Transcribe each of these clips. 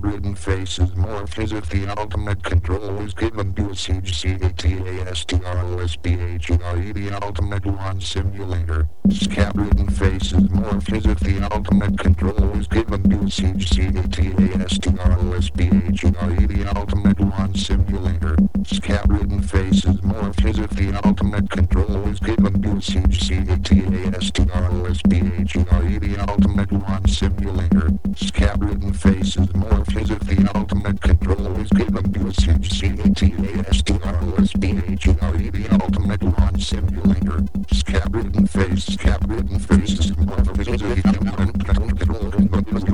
written faces morph as if the ultimate control is given to a CGCATASTROSBHERE, the ultimate one simulator. Scat written faces morph as if the ultimate control is given to a CGCATASTROSBHERE, the ultimate one simulator. Scat written faces morph as if the ultimate control is given to a CGCATASTROSBHERE, the ultimate one simulator. Scat written faces morph as if the ultimate control is given to a CGCATASTROSBHERE, the ultimate one simulator. Scat written faces morph as if the ultimate control is given to a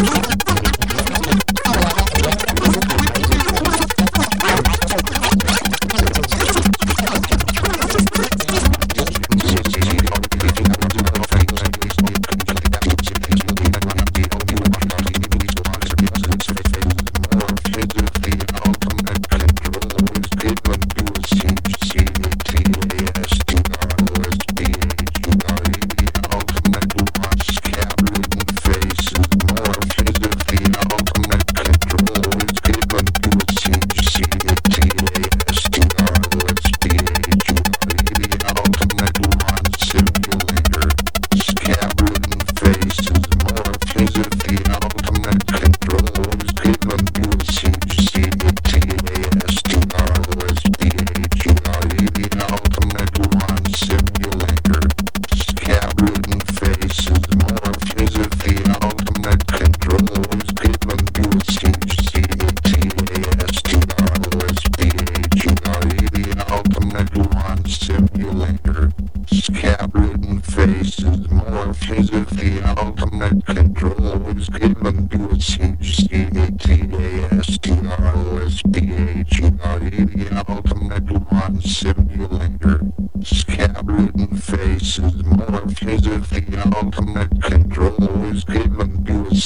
Simulator. Scab-ridden faces morph as if the ultimate control is given to a CGCATASTROSPHERE, the ultimate one simulator. Scab-ridden faces morph as if the ultimate control is given to a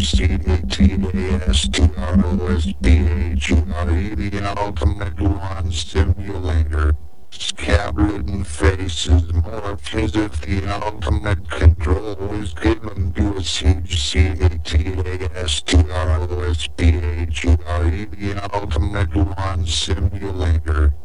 CGCATASTROSPHERE, the ultimate one simulator. Scab-ridden faces morph as if the ultimate control is given to a CGCATASTROSPHERE, the ultimate one simulator.